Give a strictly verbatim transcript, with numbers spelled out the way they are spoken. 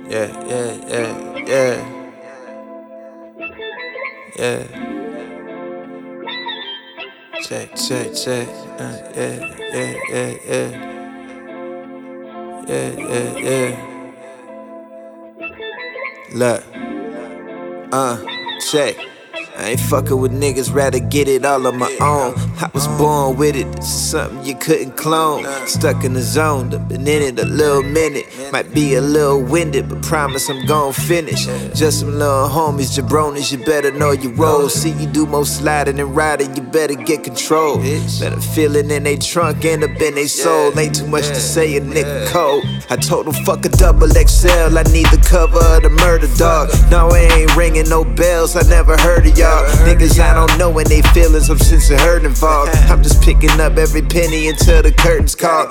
Yeah, yeah, yeah, yeah. Yeah. Check, check, check. Uh, yeah, yeah, yeah, yeah. Yeah, yeah, yeah. Look. Uh, check. I ain't fucking with niggas, rather get it all on my own. I was born with it, it's something you couldn't clone. Stuck in the zone, done been in it a little minute. Might be a little winded, but promise I'm gon' finish. Just some little homies, jabronis, you better know your role. See you do more sliding and riding, you better get control. Let them feel it in they trunk, end up in they soul. Ain't too much to say, a nigga cold. I told them fuck a double X L, I need the cover of the murder dog. No, I ain't ringing no bells, I never heard of y'all. Niggas I don't know when they feelings, I'm since I heard involved. I'm just picking up every penny until the curtains call.